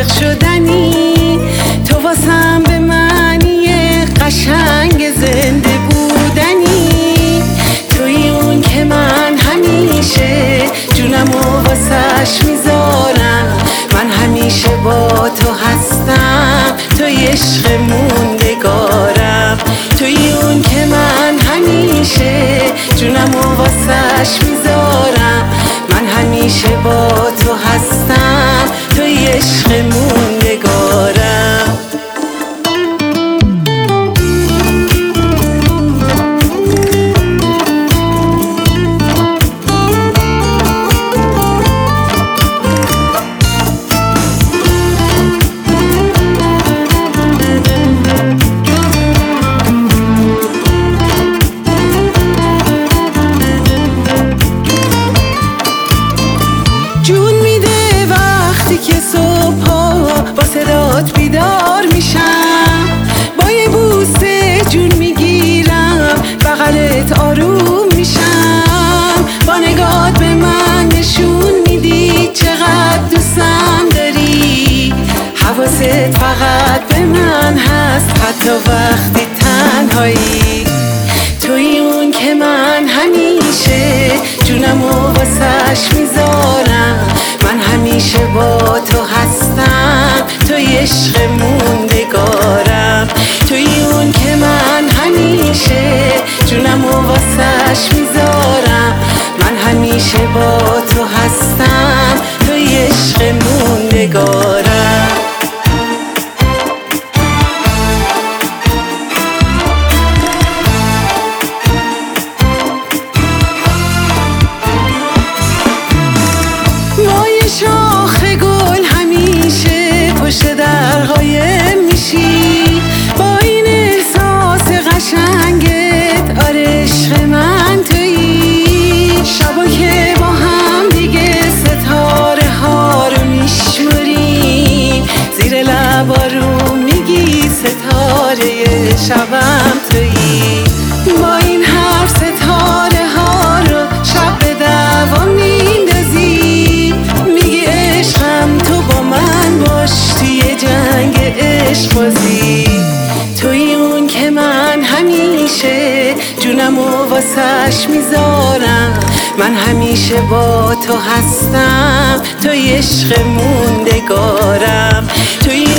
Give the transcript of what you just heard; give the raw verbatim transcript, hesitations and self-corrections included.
عاشق شدنی، تو واسم به معنی قشنگ زنده بودنی. توی اون که من همیشه جونمو واسش میذارم، من همیشه با تو هستم، توی عشق موندگارم. توی اون که من همیشه جونمو واسش میذارم، من همیشه با تو هستم، توی عشق موندگارم. جون میده وقتی که صبحا با صدات بیدار میشم، با یه بوسه جون میگیرم، بغلت آروم میشم. با نگات به من نشون میدی چقدر دوستم داری، حواست فقط به من هست حتی وقتی تنهایی. توی اون که من همیشه جونمو واسش میذارم، من همیشه با تو هستم، توی عشق موندگارم. توی اون که من همیشه جونمو واسش میذارم، من همیشه با تو هستم، توی عشق موندگارم. ما یه شاخ گل همیشه پشت در قایم میشی، با این احساس قشنگت آره عشق من تویی. شبا که با هم دیگه ستاره ها رو میشمریم، زیر لبا رو میگی ستاره شبم تویی. با این حرف ستاره ها رو شب به دوام میندازی، میگی عشقم تو با من باش توی جنگ عشق بازی. توی اون که من همیشه جونمو واسش میذارم، من همیشه با تو هستم، توی عشق موندگارم. توی